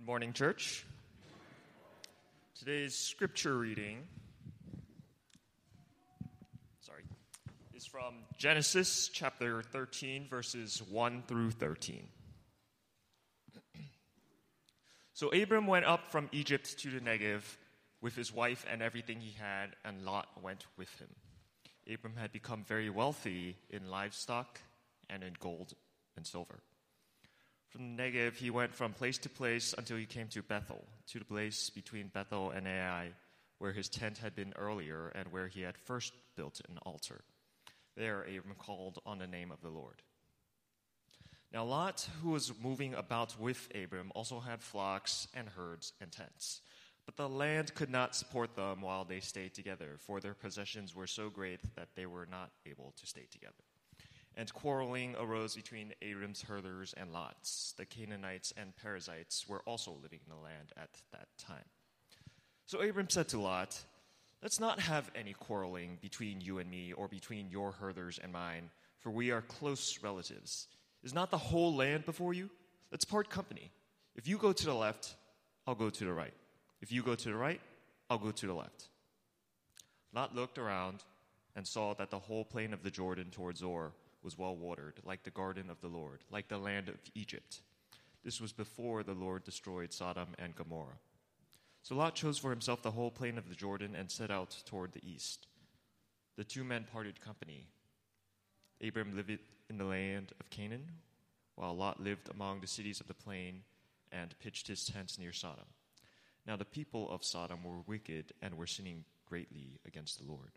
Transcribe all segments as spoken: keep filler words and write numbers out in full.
Good morning, church. Today's scripture reading, sorry, is from Genesis chapter thirteen, verses one through thirteen. So Abram went up from Egypt to the Negev with his wife and everything he had, and Lot went with him. Abram had become very wealthy in livestock and in gold and silver. From the Negev, he went from place to place until he came to Bethel, to the place between Bethel and Ai, where his tent had been earlier and where he had first built an altar. There Abram called on the name of the Lord. Now Lot, who was moving about with Abram, also had flocks and herds and tents. But the land could not support them while they stayed together, for their possessions were so great that they were not able to stay together. And quarreling arose between Abram's herders and Lot's. The Canaanites and Perizzites were also living in the land at that time. So Abram said to Lot, "Let's not have any quarreling between you and me, or between your herders and mine, for we are close relatives. Is not the whole land before you? Let's part company. If you go to the left, I'll go to the right. If you go to the right, I'll go to the left." Lot looked around and saw that the whole plain of the Jordan toward Zoar was well watered, like the garden of the Lord, like the land of Egypt. This was before the Lord destroyed Sodom and Gomorrah. So Lot chose for himself the whole plain of the Jordan and set out toward the east. The two men parted company. Abram lived in the land of Canaan, while Lot lived among the cities of the plain and pitched his tents near Sodom. Now the people of Sodom were wicked and were sinning greatly against the Lord.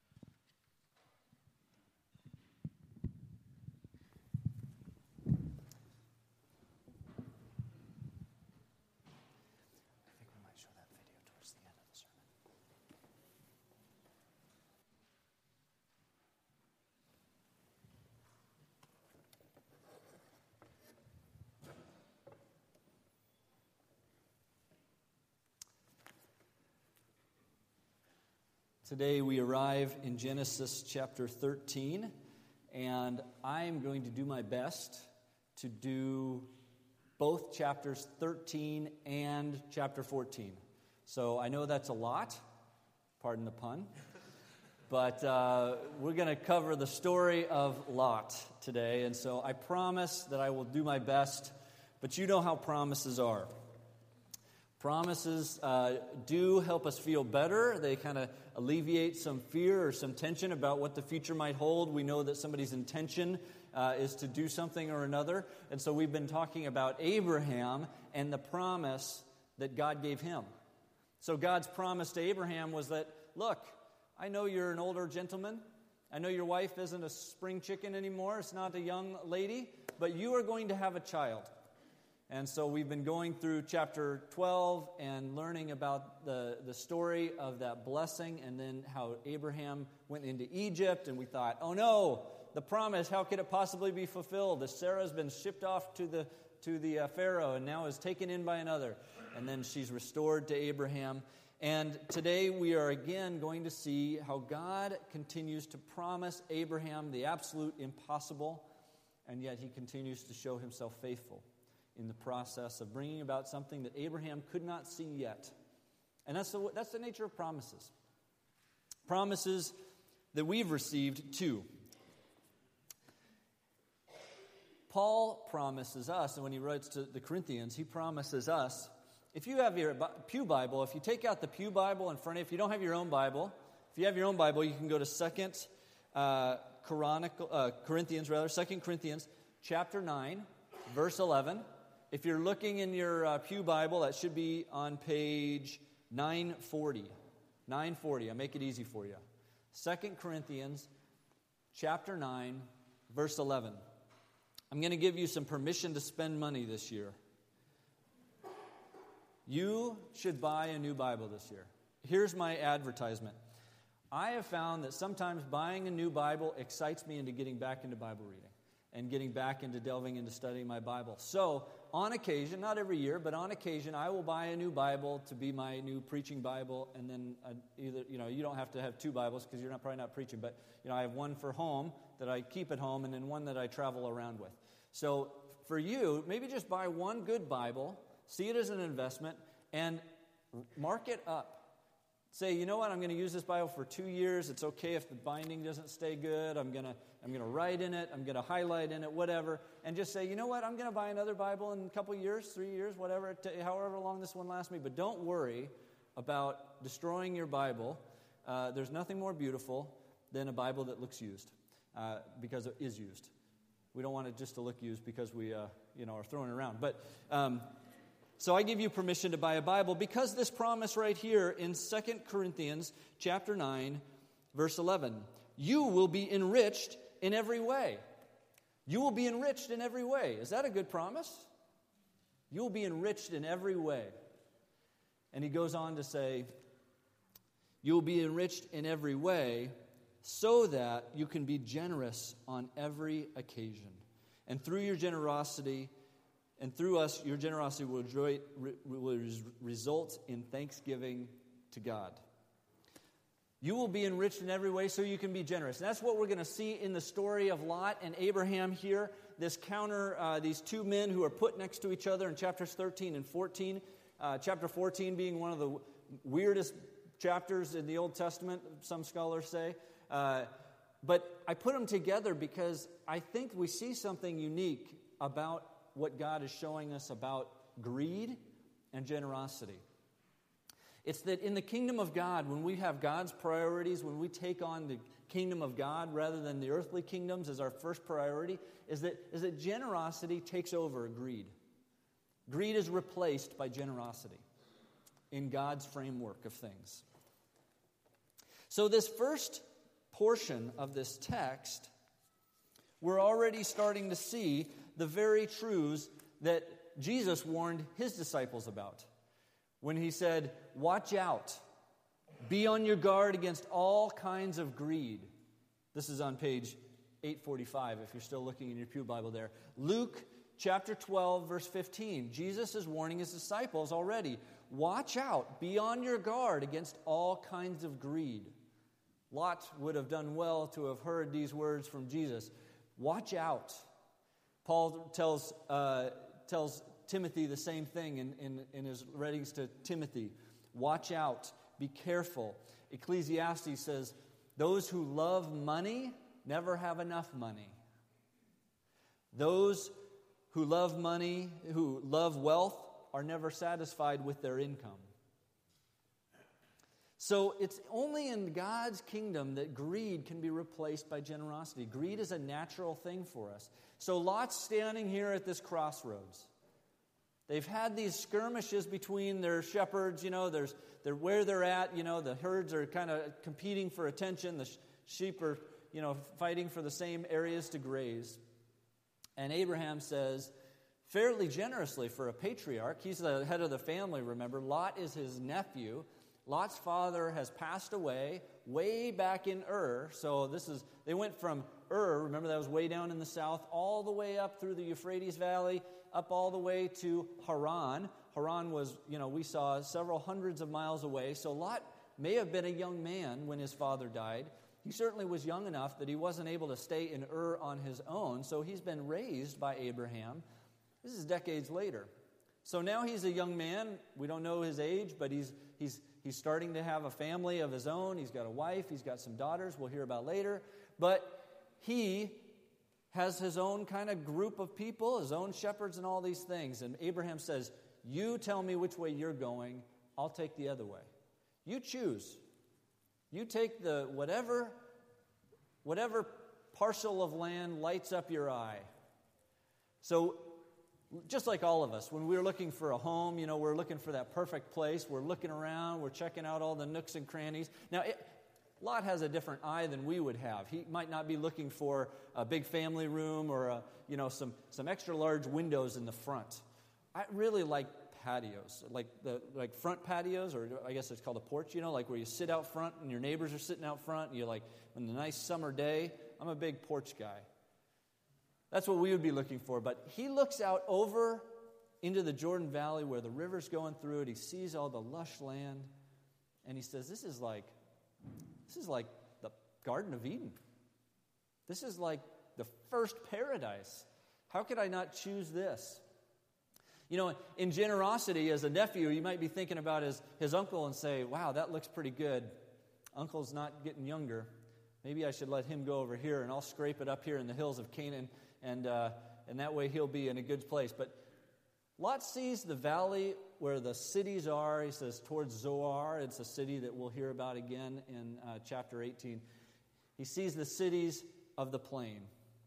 Today we arrive in Genesis chapter thirteen, and I am going to do my best to do both chapters thirteen and chapter fourteen. So I know that's a lot, pardon the pun, but uh, we're going to cover the story of Lot today, and so I promise that I will do my best, but you know how promises are. Promises uh, do help us feel better. They kind of alleviate some fear or some tension about what the future might hold. We know that somebody's intention uh, is to do something or another. And so we've been talking about Abraham and the promise that God gave him. So God's promise to Abraham was that, look, I know you're an older gentleman. I know your wife isn't a spring chicken anymore. It's not a young lady. But you are going to have a child. And so we've been going through chapter twelve and learning about the, the story of that blessing and then how Abraham went into Egypt. And we thought, oh no, the promise, how could it possibly be fulfilled? As Sarah's been shipped off to the, to the uh, Pharaoh and now is taken in by another. And then she's restored to Abraham. And today we are again going to see how God continues to promise Abraham the absolute impossible, and yet he continues to show himself faithful in the process of bringing about something that Abraham could not see yet. And that's the, that's the nature of promises. Promises that we've received too. Paul promises us, and when he writes to the Corinthians, he promises us, if you have your Pew Bible, if you take out the Pew Bible in front of you, if you don't have your own Bible, if you have your own Bible, you can go to Second uh, Chronicle, uh, Corinthians, rather, Second Corinthians chapter nine, verse eleven. If you're looking in your uh, Pew Bible, that should be on page nine forty. nine forty, I'll make it easy for you. Second Corinthians chapter nine, verse eleven. I'm going to give you some permission to spend money this year. You should buy a new Bible this year. Here's my advertisement. I have found that sometimes buying a new Bible excites me into getting back into Bible reading and getting back into delving into studying my Bible. So, on occasion, not every year, but on occasion, I will buy a new Bible to be my new preaching Bible, and then uh, either, you know, you don't have to have two Bibles because you're not probably not preaching, but, you know, I have one for home that I keep at home, and then one that I travel around with. So, for you, maybe just buy one good Bible See it as an investment and mark it up. Say, you know what, I'm going to use this Bible for two years. It's okay if the binding doesn't stay good. I'm going to I'm going to write in it. I'm going to highlight in it, whatever. And just say, you know what, I'm going to buy another Bible in a couple years, three years, whatever, however long this one lasts me. But don't worry about destroying your Bible. Uh, there's nothing more beautiful than a Bible that looks used, uh, because it is used. We don't want it just to look used because we uh, you know, are throwing it around. But... Um, So I give you permission to buy a Bible because this promise right here in Second Corinthians chapter nine, verse eleven, you will be enriched in every way. You will be enriched in every way. Is that a good promise? You will be enriched in every way. And he goes on to say, you will be enriched in every way so that you can be generous on every occasion. And through your generosity, and through us, your generosity will, joy, will result in thanksgiving to God. You will be enriched in every way so you can be generous. And that's what we're going to see in the story of Lot and Abraham here. This counter, uh, these two men who are put next to each other in chapters thirteen and fourteen. Uh, chapter fourteen being one of the weirdest chapters in the Old Testament, some scholars say. Uh, but I put them together because I think we see something unique about what God is showing us about greed and generosity. It's that in the kingdom of God, when we have God's priorities, when we take on the kingdom of God rather than the earthly kingdoms as our first priority, is that, is that generosity takes over greed. Greed is replaced by generosity in God's framework of things. So this first portion of this text, we're already starting to see the very truths that Jesus warned his disciples about when he said, watch out, be on your guard against all kinds of greed. This is on page eight forty-five if you're still looking in your pew Bible there. Luke chapter twelve, verse fifteen. Jesus is warning his disciples already. Watch out, be on your guard against all kinds of greed. Lot would have done well to have heard these words from Jesus. Watch out. Paul tells uh, tells Timothy the same thing in, in, in his writings to Timothy. Watch out. Be careful. Ecclesiastes says, those who love money never have enough money. Those who love money, who love wealth, are never satisfied with their income. So it's only in God's kingdom that greed can be replaced by generosity. Greed is a natural thing for us. So Lot's standing here at this crossroads. They've had these skirmishes between their shepherds, you know, there's they're where they're at, you know, the herds are kind of competing for attention. The sh- sheep are, you know, fighting for the same areas to graze. And Abraham says, fairly generously for a patriarch, he's the head of the family, remember, Lot is his nephew. Lot's father has passed away way back in Ur. So this is, they went from Ur, remember that was way down in the south, all the way up through the Euphrates Valley, up all the way to Haran. Haran was, you know, we saw several hundreds of miles away. So Lot may have been a young man when his father died. He certainly was young enough that he wasn't able to stay in Ur on his own. So he's been raised by Abraham. This is decades later. So now he's a young man. We don't know his age, but he's he's he's starting to have a family of his own. He's got a wife. He's got some daughters we'll hear about later. But he has his own kind of group of people, his own shepherds and all these things. And Abraham says, you tell me which way you're going. I'll take the other way. You choose. You take the whatever, whatever parcel of land lights up your eye. So just like all of us, when we're looking for a home, you know, we're looking for that perfect place. We're looking around. We're checking out all the nooks and crannies. Now, it, Lot has a different eye than we would have. He might not be looking for a big family room or, a, you know, some, some extra large windows in the front. I really like patios, like the like front patios, or I guess it's called a porch, you know, like where you sit out front and your neighbors are sitting out front. And you're like, on a nice summer day, I'm a big porch guy. That's what we would be looking for. But he looks out over into the Jordan Valley where the river's going through it. He sees all the lush land. And he says, this is like, this is like the Garden of Eden. This is like the first paradise. How could I not choose this? You know, in generosity, as a nephew, you might be thinking about his, his uncle and say, wow, that looks pretty good. Uncle's not getting younger. Maybe I should let him go over here, and I'll scrape it up here in the hills of Canaan, and uh, and that way he'll be in a good place. But Lot sees the valley where the cities are. He says towards Zoar. It's a city that we'll hear about again in uh, chapter eighteen. He sees the cities of the plain.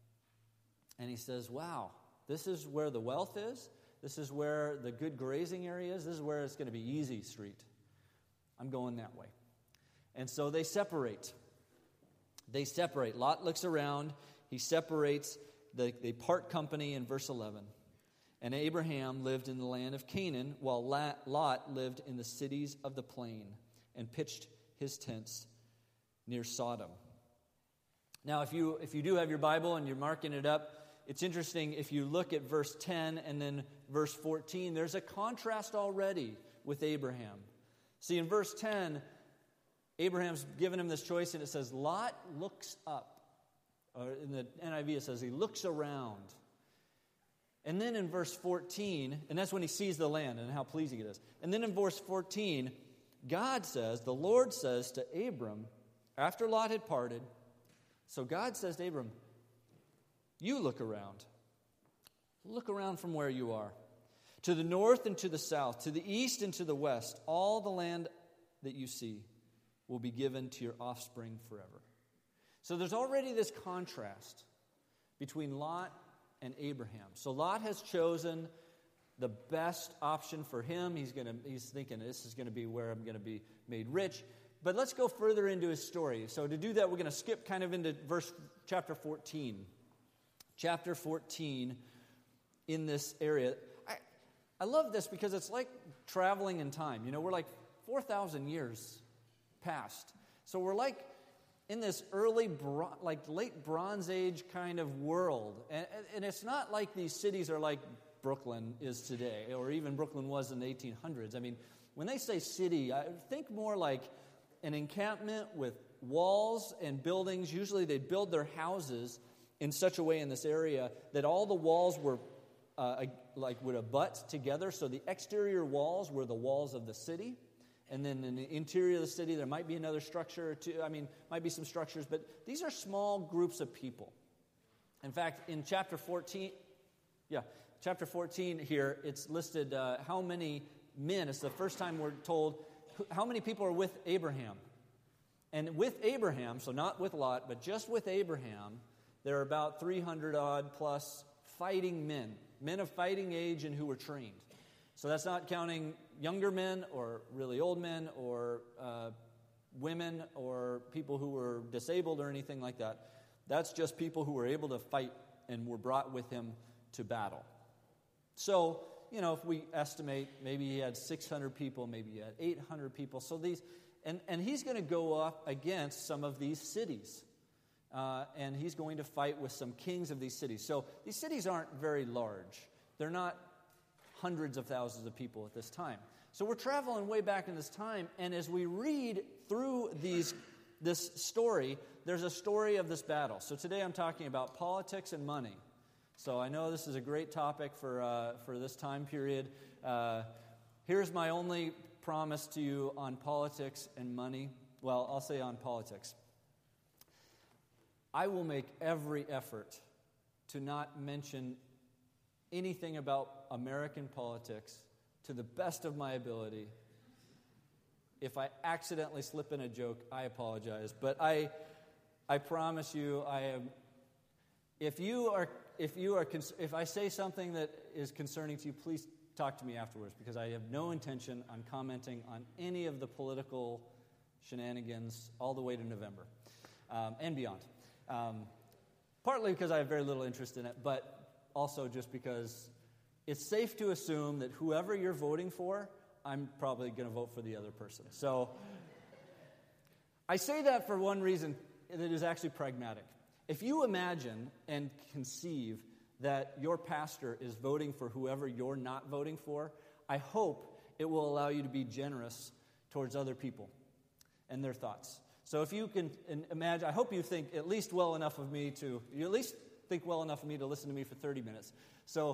And he says, wow, this is where the wealth is. This is where the good grazing area is. This is where it's going to be easy street. I'm going that way. And so they separate. They separate. Lot looks around. He separates. The, they part company in verse eleven. And Abraham lived in the land of Canaan, while Lot lived in the cities of the plain and pitched his tents near Sodom. Now, if you if you do have your Bible and you're marking it up, it's interesting if you look at verse ten and then verse fourteen, there's a contrast already with Abraham. See, in verse ten, Abraham's given him this choice, and it says, Lot looks up. Or in the N I V, it says he looks around. And then in verse fourteen, and that's when he sees the land and how pleasing it is. And then in verse fourteen, God says, the Lord says to Abram, after Lot had parted, so God says to Abram, you look around. Look around from where you are. To the north and to the south, to the east and to the west, all the land that you see will be given to your offspring forever. So there's already this contrast between Lot and Abraham. So Lot has chosen the best option for him. He's going to he's thinking this is going to be where I'm going to be made rich. But let's go further into his story. So to do that, we're going to skip kind of into verse chapter fourteen. Chapter fourteen in this area. I, I love this because it's like traveling in time. You know, we're like four thousand years past. So we're like in this early, like late Bronze Age kind of world. And, and it's not like these cities are like Brooklyn is today, or even Brooklyn was in the eighteen hundreds. I mean, when they say city, I think more like an encampment with walls and buildings. Usually they'd build their houses in such a way in this area that all the walls were uh, like would abut together. So the exterior walls were the walls of the city. And then in the interior of the city, there might be another structure or two. I mean, might be some structures, but these are small groups of people. In fact, in chapter fourteen, yeah, chapter fourteen here, it's listed uh, how many men. It's the first time we're told how many people are with Abraham. And with Abraham, so not with Lot, but just with Abraham, there are about three hundred odd plus fighting men, men of fighting age and who were trained. So that's not counting younger men or really old men or uh, women or people who were disabled or anything like that. That's just people who were able to fight and were brought with him to battle. So, you know, if we estimate, maybe he had six hundred people, maybe he had eight hundred people. So these, and, and he's going to go up against some of these cities. Uh, and he's going to fight with some kings of these cities. So these cities aren't very large. They're not hundreds of thousands of people at this time. So we're traveling way back in this time, and as we read through these this story, there's a story of this battle. So today I'm talking about politics and money. So I know this is a great topic for uh, for this time period. Uh, here's my only promise to you on politics and money. Well, I'll say on politics. I will make every effort to not mention anything about American politics to the best of my ability. If I accidentally slip in a joke, I apologize. But I I promise you, I am if you are if you are if I say something that is concerning to you, please talk to me afterwards, because I have no intention on commenting on any of the political shenanigans all the way to November um, and beyond. Um, partly because I have very little interest in it, but also just because it's safe to assume that whoever you're voting for, I'm probably going to vote for the other person. So I say that for one reason that is actually pragmatic. If you imagine and conceive that your pastor is voting for whoever you're not voting for, I hope it will allow you to be generous towards other people and their thoughts. So if you can imagine, I hope you think at least well enough of me to, you at least think well enough of me to listen to me for thirty minutes. So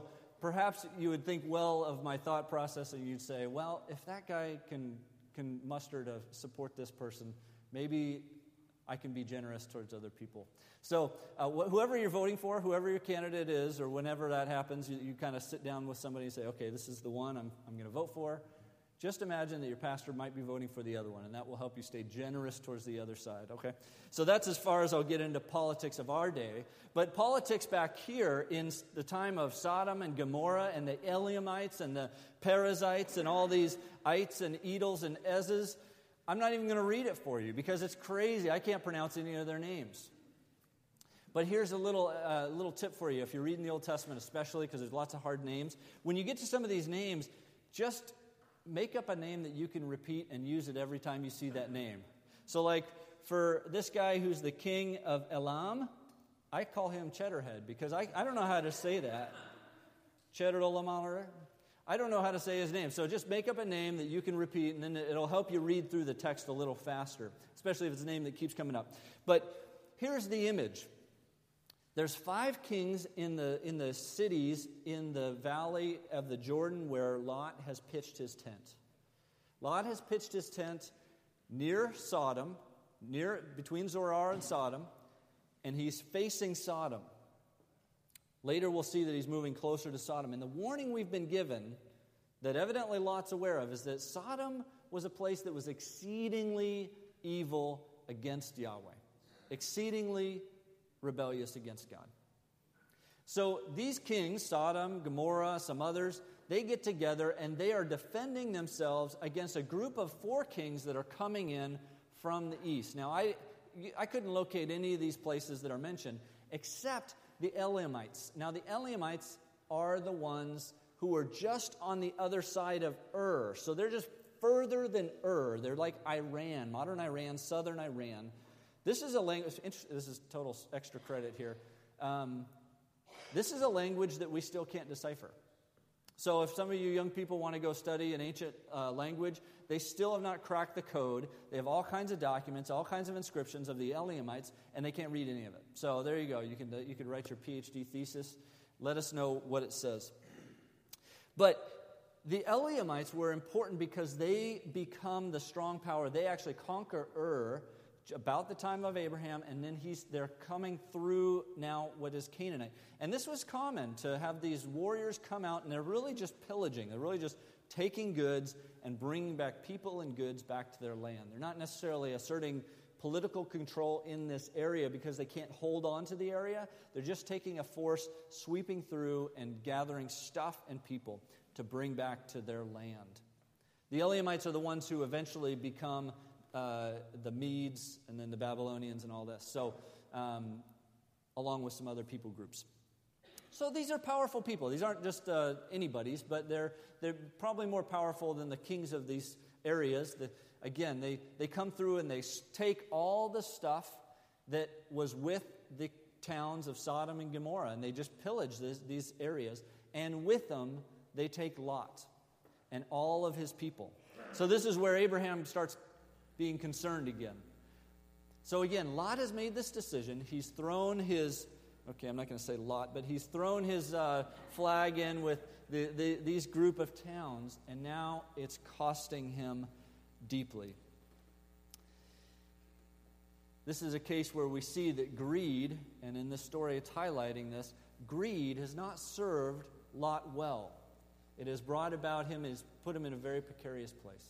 perhaps you would think well of my thought process and you'd say, well, if that guy can, can muster to support this person, maybe I can be generous towards other people. So uh, wh- whoever you're voting for, whoever your candidate is, or whenever that happens, you, you kind of sit down with somebody and say, okay, this is the one I'm, I'm going to vote for. Just imagine that your pastor might be voting for the other one, and that will help you stay generous towards the other side, okay? So that's as far as I'll get into politics of our day. But politics back here in the time of Sodom and Gomorrah and the Elamites and the Perizzites and all these ites and edels and ezes, I'm not even going to read it for you because it's crazy. I can't pronounce any of their names. But here's a little uh, little tip for you if you're reading the Old Testament, especially because there's lots of hard names. When you get to some of these names, just make up a name that you can repeat and use it every time you see that name. So like for this guy who's the king of Elam, I call him Cheddarhead because I, I don't know how to say that. Cheddar Olamar. I don't know how to say his name. So just make up a name that you can repeat, and then it'll help you read through the text a little faster, especially if it's a name that keeps coming up. But here's the image. There's five kings in the in the cities in the valley of the Jordan where Lot has pitched his tent. Lot has pitched his tent near Sodom, near between Zoar and Sodom, and he's facing Sodom. Later we'll see that he's moving closer to Sodom. And the warning we've been given, that evidently Lot's aware of, is that Sodom was a place that was exceedingly evil against Yahweh. Exceedingly rebellious against God. So these kings, Sodom, Gomorrah, some others, they get together and they are defending themselves against a group of four kings that are coming in from the east. Now, I I couldn't locate any of these places that are mentioned except the Elamites. Now, the Elamites are the ones who are just on the other side of Ur. So they're just further than Ur. They're like Iran, modern Iran, southern Iran. This is a language, this is total extra credit here. Um, this is a language that we still can't decipher. So if some of you young people want to go study an ancient uh, language, they still have not cracked the code. They have all kinds of documents, all kinds of inscriptions of the Elamites, and they can't read any of it. So there you go. You can, uh, you can write your PhD thesis. Let us know what it says. But the Elamites were important because they become the strong power. They actually conquer Ur about the time of Abraham, and then he's they're coming through now what is Canaanite. And this was common to have these warriors come out, and they're really just pillaging. They're really just taking goods and bringing back people and goods back to their land. They're not necessarily asserting political control in this area because they can't hold on to the area. They're just taking a force, sweeping through, and gathering stuff and people to bring back to their land. The Elamites are the ones who eventually become Uh, the Medes, and then the Babylonians and all this. So, um, along with some other people groups. So these are powerful people. These aren't just uh, anybody's, but they're they're probably more powerful than the kings of these areas. The, again, they, they come through and they take all the stuff that was with the towns of Sodom and Gomorrah, and they just pillage this, these areas. And with them, they take Lot and all of his people. So this is where Abraham starts being concerned again. So again, Lot has made this decision. He's thrown his, okay, I'm not going to say Lot, but he's thrown his uh, flag in with the, the, these group of towns, and now it's costing him deeply. This is a case where we see that greed, and in this story it's highlighting this, greed has not served Lot well. It has brought about him, it has put him in a very precarious place.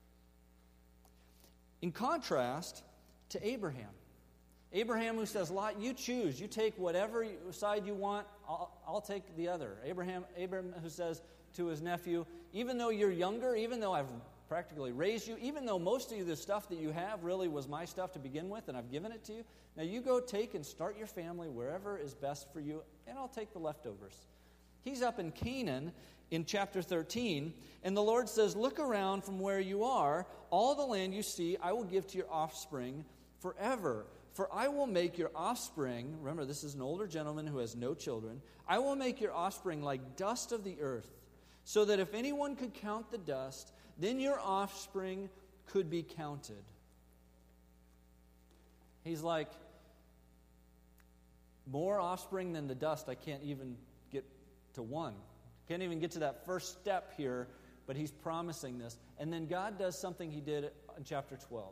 In contrast to Abraham. Abraham who says, Lot, you choose. You take whatever side you want. I'll, I'll take the other. Abraham, Abraham who says to his nephew, even though you're younger, even though I've practically raised you, even though most of the stuff that you have really was my stuff to begin with and I've given it to you, now you go take and start your family wherever is best for you, and I'll take the leftovers. He's up in Canaan in chapter thirteen, and the Lord says, look around from where you are. All the land you see I will give to your offspring forever. For I will make your offspring, remember this is an older gentleman who has no children, I will make your offspring like dust of the earth, so that if anyone could count the dust, then your offspring could be counted. He's like, more offspring than the dust, I can't even get to one. Can't even get to that first step here, but he's promising this. And then God does something he did in chapter twelve.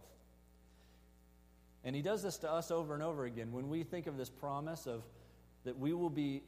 And he does this to us over and over again. When we think of this promise of that we will be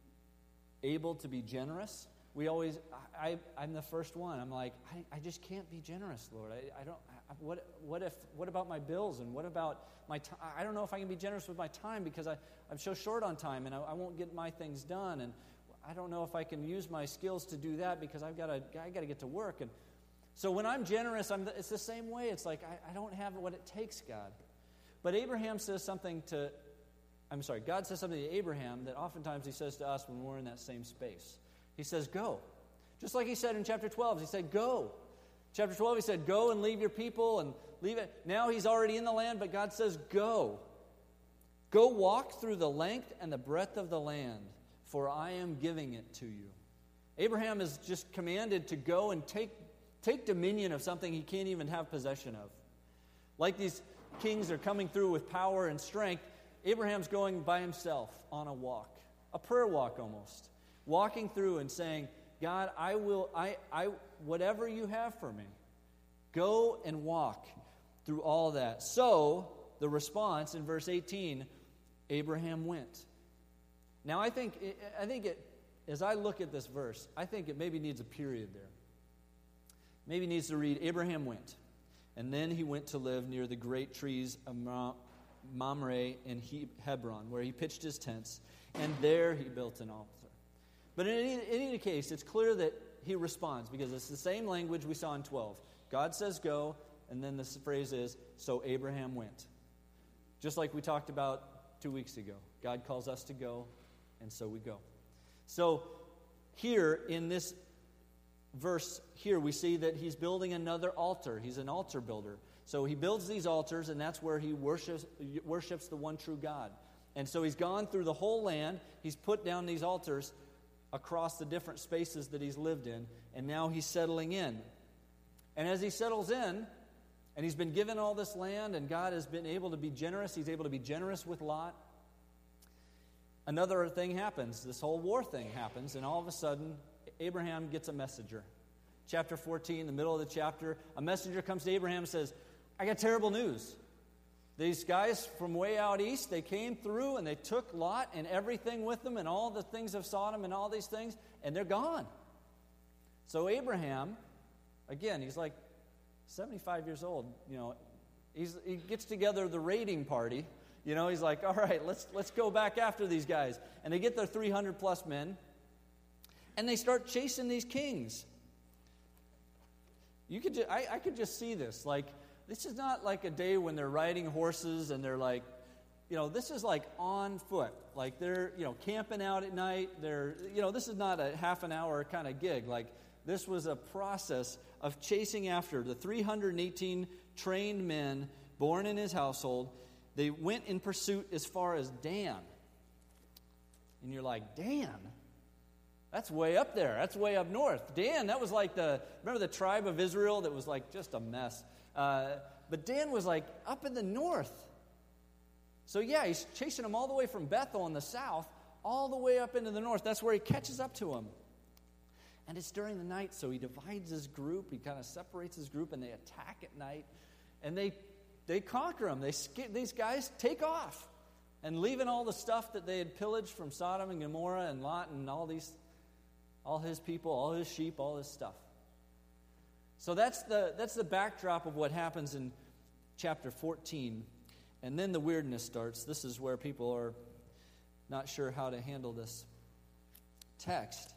able to be generous, we always, I, I'm the first one. I'm like, I, I just can't be generous, Lord. I, I don't, I, what, what if, what about my bills? And what about my time? I don't know if I can be generous with my time because I, I'm so short on time and I, I won't get my things done. And I don't know if I can use my skills to do that because I've got to, I got to get to work. And so when I'm generous, I'm, it's the same way. It's like, I, I don't have what it takes, God. But Abraham says something to, I'm sorry, God says something to Abraham that oftentimes he says to us when we're in that same space. He says, go. Just like he said in chapter twelve, he said, go. Chapter twelve, he said, go and leave your people and leave it. Now he's already in the land, but God says, go. Go walk through the length and the breadth of the land, for I am giving it to you. Abraham is just commanded to go and take, take dominion of something he can't even have possession of. Like these kings are coming through with power and strength, Abraham's going by himself on a walk, a prayer walk almost, walking through and saying, God, I will, I, I, whatever you have for me, go and walk through all that. So, the response in verse eighteen, Abraham went. Now, I think, I think it, as I look at this verse, I think it maybe needs a period there. Maybe needs to read, Abraham went. And then he went to live near the great trees of Mamre in Hebron, where he pitched his tents, and there he built an altar. But in any, in any case, it's clear that he responds, because it's the same language we saw in twelve. God says go, and then this phrase is, so Abraham went. Just like we talked about two weeks ago. God calls us to go, and so we go. So here in this verse here, we see that he's building another altar. He's an altar builder. So he builds these altars, and that's where he worships, worships the one true God. And so he's gone through the whole land. He's put down these altars across the different spaces that he's lived in, and now he's settling in. And as he settles in, and he's been given all this land, and God has been able to be generous, he's able to be generous with Lot, another thing happens. This whole war thing happens, and all of a sudden, Abraham gets a messenger. Chapter fourteen, in the middle of the chapter, a messenger comes to Abraham and says, I got terrible news. These guys from way out east, they came through and they took Lot and everything with them and all the things of Sodom and all these things, and they're gone. So Abraham, again, he's like seventy-five years old. You know, he's, he gets together the raiding party. You know, he's like, all right, let's let's go back after these guys. And they get their three hundred plus men, and they start chasing these kings. You could, just, I, I could just see this. Like, this is not like a day when they're riding horses and they're like, you know, this is like on foot. Like they're, you know, camping out at night. They're, you know, this is not a half an hour kind of gig. Like this was a process of chasing after the three hundred eighteen trained men born in his household. They went in pursuit as far as Dan. And you're like, Dan? That's way up there. That's way up north. Dan, that was like the, remember the tribe of Israel that was like just a mess. Uh, but Dan was like up in the north. So yeah, he's chasing them all the way from Bethel in the south, all the way up into the north. That's where he catches up to them. And it's during the night, so he divides his group. He kind of separates his group, and they attack at night. And they they conquer them. They skip, these guys take off. And leaving all the stuff that they had pillaged from Sodom and Gomorrah and Lot and all these, all his people, all his sheep, all his stuff. So that's the that's the backdrop of what happens in chapter fourteen. And then the weirdness starts. This is where people are not sure how to handle this text.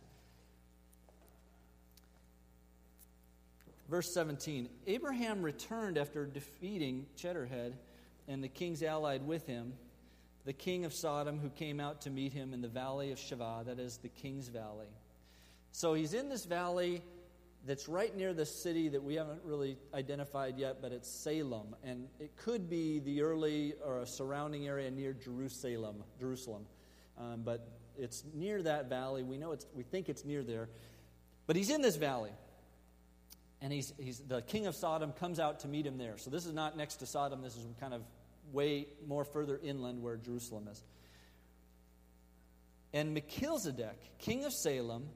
Verse seventeen, Abraham returned after defeating Chedorhead and the kings allied with him, the king of Sodom who came out to meet him in the valley of Shavah, that is the king's valley. So he's in this valley that's right near the city that we haven't really identified yet, but it's Salem. And it could be the early or a surrounding area near Jerusalem. Jerusalem, um, but it's near that valley. We know it's. We think it's near there, but he's in this valley. And he's, he's the king of Sodom comes out to meet him there. So this is not next to Sodom. This is kind of way more further inland where Jerusalem is. And Melchizedek, king of Salem,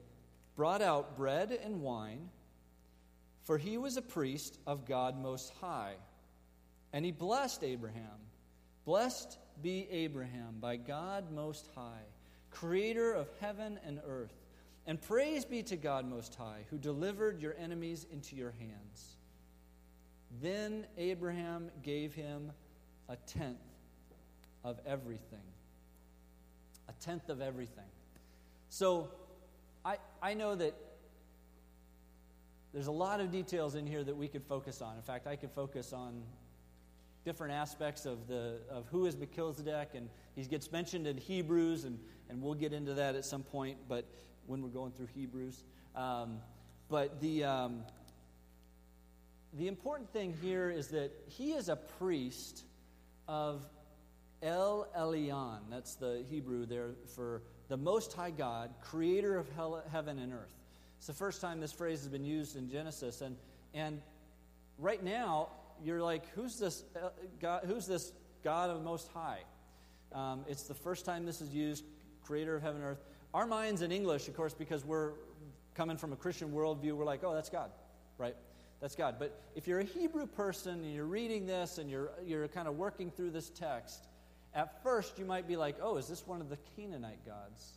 brought out bread and wine, for he was a priest of God Most High. And he blessed Abraham. Blessed be Abraham by God Most High, creator of heaven and earth. And praise be to God Most High, who delivered your enemies into your hands. Then Abraham gave him a tenth of everything. A tenth of everything. So, I, I know that there's a lot of details in here that we could focus on. In fact, I could focus on different aspects of the of who is Melchizedek, and he gets mentioned in Hebrews, and, and we'll get into that at some point, but when we're going through Hebrews. Um, but the um, the important thing here is that he is a priest of El Elyon. That's the Hebrew there for the Most High God, creator of hell, heaven and earth. It's the first time this phrase has been used in Genesis, and and right now you're like, who's this God? Who's this God of Most High? Um, it's the first time this is used, creator of heaven and earth. Our minds in English, of course, because we're coming from a Christian worldview, we're like, oh, that's God, right? That's God. But if you're a Hebrew person and you're reading this and you're you're kind of working through this text, at first you might be like, oh, is this one of the Canaanite gods?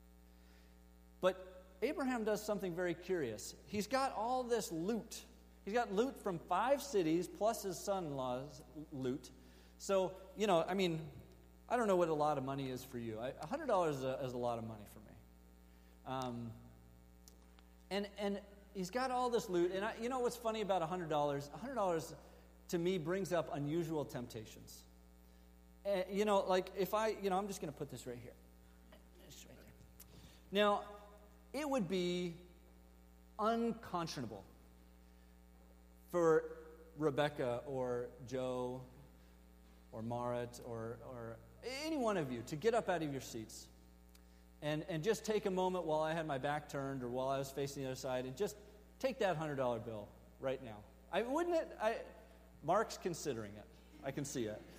But Abraham does something very curious. He's got all this loot. He's got loot from five cities plus his son-in-law's loot. So, you know, I mean, I don't know what a lot of money is for you. I, one hundred dollars is a, is a lot of money for me. Um, and and he's got all this loot. And I, you know what's funny about one hundred dollars? one hundred dollars to me brings up unusual temptations. Uh, you know, like if I, you know, I'm just going to put this right here. It's right there. Now, it would be unconscionable for Rebecca or Joe or Marit or, or any one of you to get up out of your seats and, and just take a moment while I had my back turned or while I was facing the other side and just take that one hundred dollar bill right now. I wouldn't it? I, Mark's considering it. I can see it.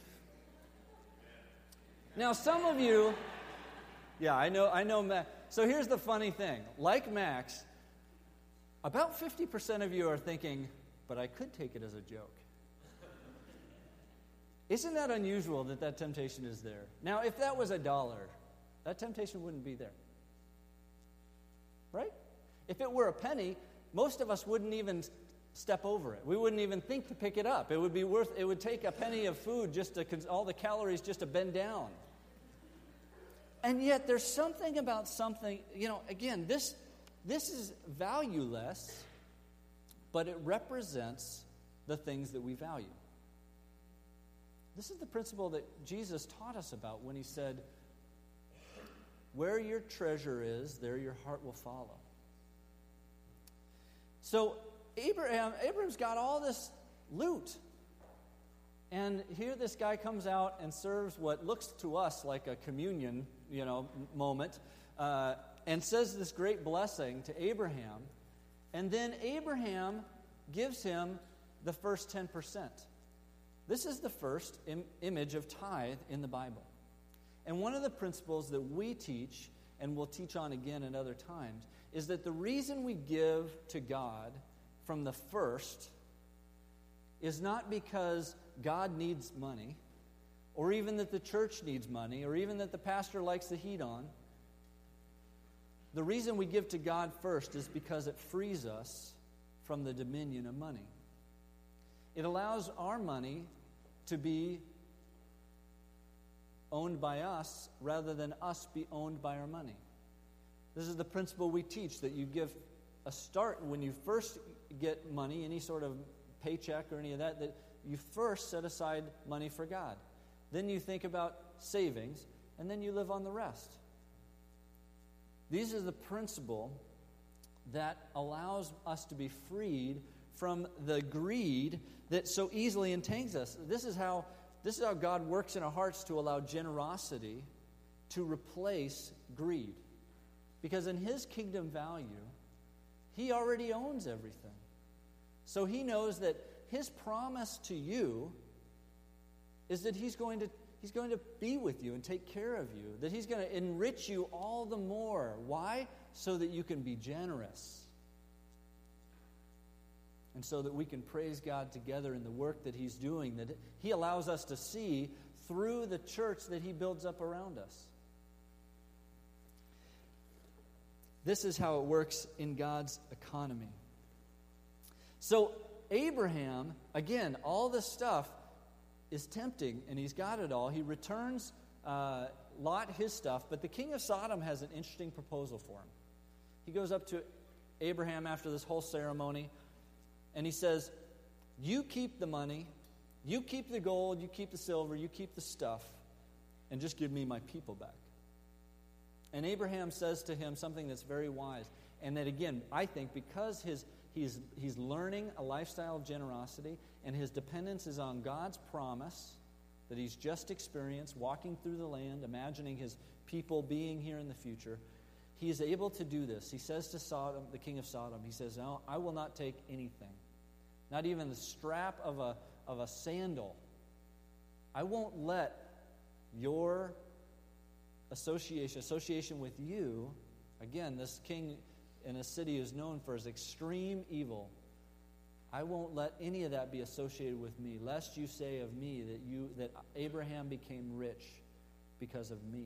Now, some of you, yeah, I know, I know, Max. So here's the funny thing. Like Max, about fifty percent of you are thinking, but I could take it as a joke. Isn't that unusual that that temptation is there? Now, if that was a dollar, that temptation wouldn't be there. Right? If it were a penny, most of us wouldn't even step over it. We wouldn't even think to pick it up. It would be worth, it would take a penny of food just to, all the calories just to bend down. And yet there's something about something, you know, again, this this is valueless, but it represents the things that we value. This is the principle that Jesus taught us about when he said, where your treasure is, there your heart will follow. So Abraham, Abraham's got all this loot. And here this guy comes out and serves what looks to us like a communion, you know, moment, uh, and says this great blessing to Abraham. And then Abraham gives him the first ten percent. This is the first im- image of tithe in the Bible. And one of the principles that we teach, and we'll teach on again at other times, is that the reason we give to God from the first is not because God needs money, or even that the church needs money, or even that the pastor likes the heat on. The reason we give to God first is because it frees us from the dominion of money. It allows our money to be owned by us rather than us be owned by our money. This is the principle we teach, that you give a start when you first get money, any sort of paycheck or any of that, that you first set aside money for God. Then you think about savings, and then you live on the rest. These are the principle that allows us to be freed from the greed that so easily entangles us. This is how this is how God works in our hearts to allow generosity to replace greed. Because in his kingdom value, he already owns everything. So he knows that his promise to you is that he's going to He's going to be with you and take care of you, that He's going to enrich you all the more. Why? So that you can be generous. And so that we can praise God together in the work that He's doing, that He allows us to see through the church that He builds up around us. This is how it works in God's economy. So Abraham, again, all this stuff is tempting, and he's got it all. He returns uh, Lot his stuff, but the king of Sodom has an interesting proposal for him. He goes up to Abraham after this whole ceremony, and he says, you keep the money, you keep the gold, you keep the silver, you keep the stuff, and just give me my people back. And Abraham says to him something that's very wise, and that again, I think because his he's he's learning a lifestyle of generosity, and his dependence is on God's promise that he's just experienced, walking through the land, imagining his people being here in the future, he is able to do this. He says to Sodom, the king of Sodom, he says, no, I will not take anything, not even the strap of a of a sandal. I won't let your association, association with you, again, this king in a city is known for his extreme evil. I won't let any of that be associated with me, lest you say of me that you that Abraham became rich because of me.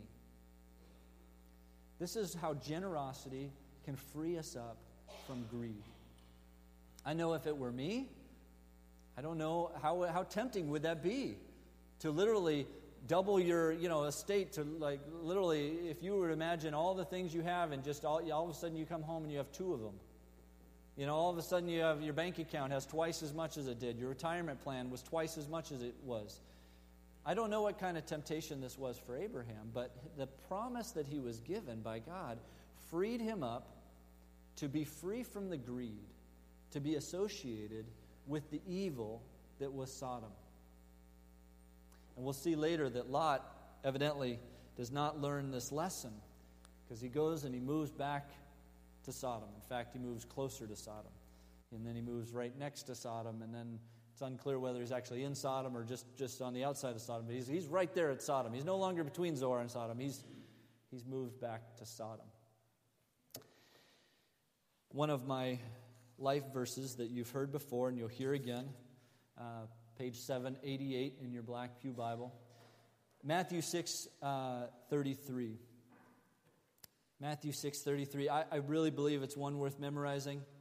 This is how generosity can free us up from greed. I know if it were me, I don't know how how tempting would that be to literally double your, you know, estate, to like literally, if you were to imagine all the things you have and just all, all of a sudden you come home and you have two of them. You know, all of a sudden you have your bank account has twice as much as it did. Your retirement plan was twice as much as it was. I don't know what kind of temptation this was for Abraham, but the promise that he was given by God freed him up to be free from the greed, to be associated with the evil that was Sodom. And we'll see later that Lot evidently does not learn this lesson, because he goes and he moves back to Sodom. In fact, he moves closer to Sodom. And then he moves right next to Sodom, and then it's unclear whether he's actually in Sodom or just, just on the outside of Sodom. But he's, he's right there at Sodom. He's no longer between Zoar and Sodom. He's, he's moved back to Sodom. One of my life verses that you've heard before and you'll hear again, uh, page seven eighty-eight in your Black Pew Bible. Matthew six thirty-three. Matthew six thirty-three. I, I really believe it's one worth memorizing. It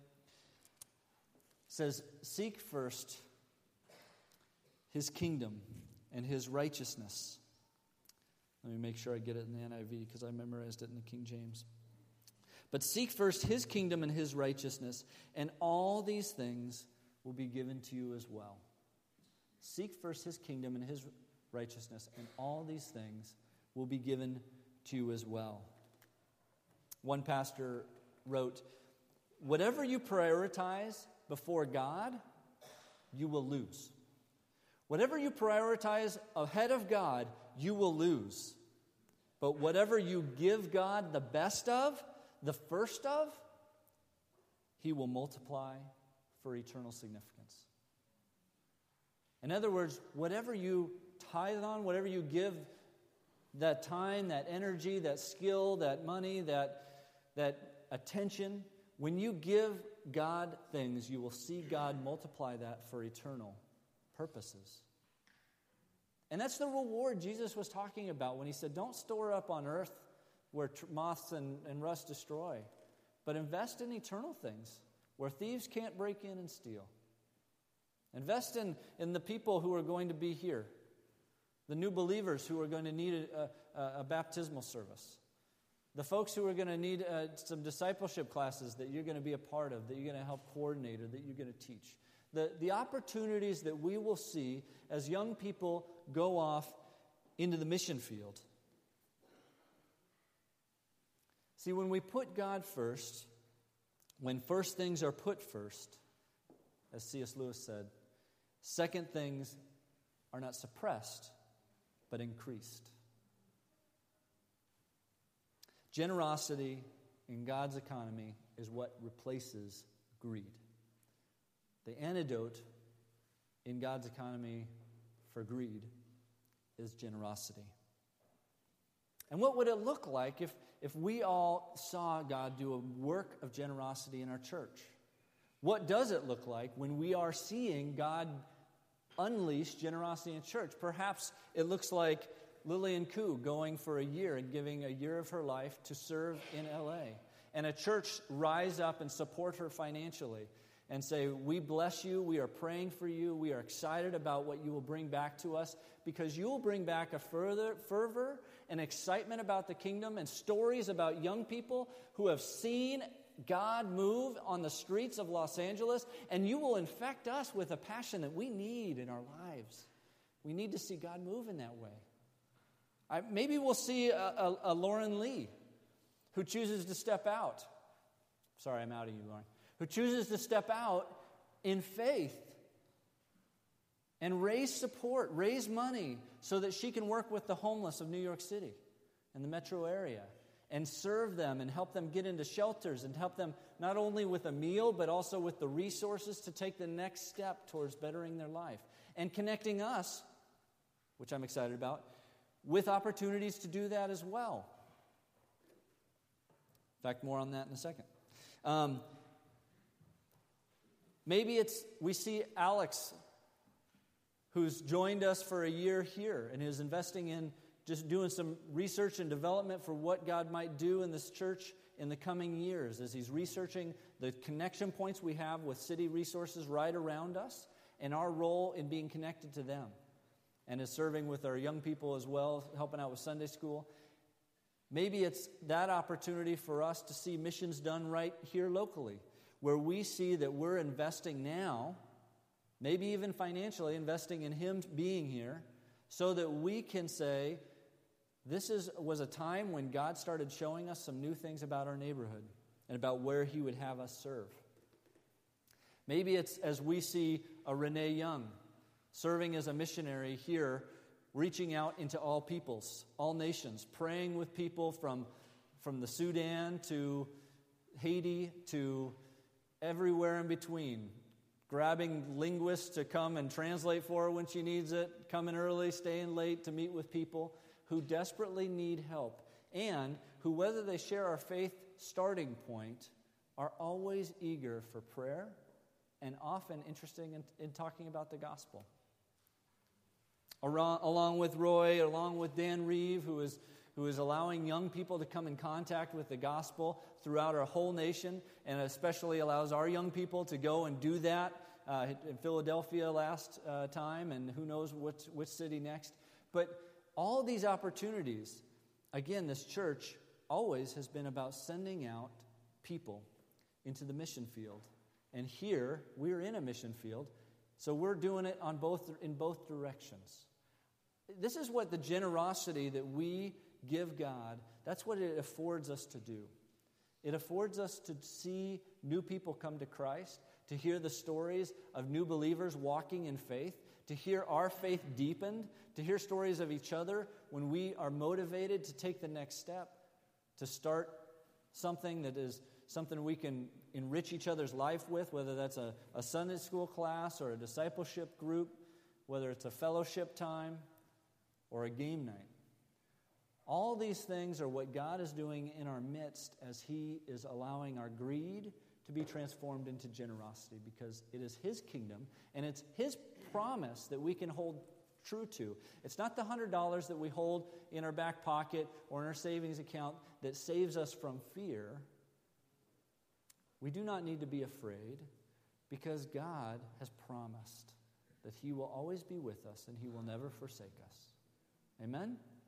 says, seek first His kingdom and His righteousness. Let me make sure I get it in the N I V, because I memorized it in the King James. But seek first His kingdom and His righteousness, and all these things will be given to you as well. Seek first His kingdom and His righteousness, and all these things will be given to you as well. One pastor wrote, whatever you prioritize before God, you will lose. Whatever you prioritize ahead of God, you will lose. But whatever you give God the best of, the first of, He will multiply for eternal significance. In other words, whatever you tithe on, whatever you give that time, that energy, that skill, that money, that, that attention, when you give God things, you will see God multiply that for eternal purposes. And that's the reward Jesus was talking about when He said, don't store up on earth where tr- moths and, and rust destroy, but invest in eternal things where thieves can't break in and steal. Invest in, in the people who are going to be here, the new believers who are going to need a, a, a baptismal service, the folks who are going to need uh, some discipleship classes that you're going to be a part of, that you're going to help coordinate, or that you're going to teach. The, the opportunities that we will see as young people go off into the mission field. See, when we put God first, when first things are put first, as C S Lewis said, second things are not suppressed, but increased. Generosity in God's economy is what replaces greed. The antidote in God's economy for greed is generosity. And what would it look like if, if we all saw God do a work of generosity in our church? What does it look like when we are seeing God unleash generosity in church? Perhaps it looks like Lillian Koo going for a year and giving a year of her life to serve in L A, and a church rise up and support her financially and say, we bless you, we are praying for you, we are excited about what you will bring back to us, because you will bring back a further fervor and excitement about the kingdom and stories about young people who have seen God move on the streets of Los Angeles, and you will infect us with a passion that we need in our lives. We need to see God move in that way. I, maybe we'll see a, a, a Lauren Lee who chooses to step out. Sorry, I'm out of you, Lauren. Who chooses to step out in faith and raise support, raise money so that she can work with the homeless of New York City and the metro area and serve them and help them get into shelters and help them not only with a meal but also with the resources to take the next step towards bettering their life, and connecting us, which I'm excited about, with opportunities to do that as well. In fact, more on that in a second. Um, maybe it's we see Alex, who's joined us for a year here and is investing in just doing some research and development for what God might do in this church in the coming years, as he's researching the connection points we have with city resources right around us and our role in being connected to them, and is serving with our young people as well, helping out with Sunday school. Maybe it's that opportunity for us to see missions done right here locally, where we see that we're investing now, maybe even financially investing in him being here, so that we can say, this is was a time when God started showing us some new things about our neighborhood and about where he would have us serve. Maybe it's as we see a Renee Young serving as a missionary here, reaching out into all peoples, all nations, praying with people from, from the Sudan to Haiti to everywhere in between, grabbing linguists to come and translate for her when she needs it, coming early, staying late to meet with people who desperately need help, and who, whether they share our faith starting point, are always eager for prayer and often interested in, in talking about the gospel. Along with Roy, along with Dan Reeve, who is who is allowing young people to come in contact with the gospel throughout our whole nation, and especially allows our young people to go and do that uh, in Philadelphia last uh, time, and who knows which, which city next. But all these opportunities, again, this church always has been about sending out people into the mission field. And here, we're in a mission field, so we're doing it on both in both directions. This is what the generosity that we give God, that's what it affords us to do. It affords us to see new people come to Christ, to hear the stories of new believers walking in faith, to hear our faith deepened, to hear stories of each other when we are motivated to take the next step, to start something that is something we can enrich each other's life with, whether that's a, a Sunday school class or a discipleship group, whether it's a fellowship time or a game night. All these things are what God is doing in our midst as he is allowing our greed to be transformed into generosity, because it is his kingdom and it's his promise that we can hold true to. It's not the one hundred dollars that we hold in our back pocket or in our savings account that saves us from fear. We do not need to be afraid, because God has promised that he will always be with us and he will never forsake us. Amen?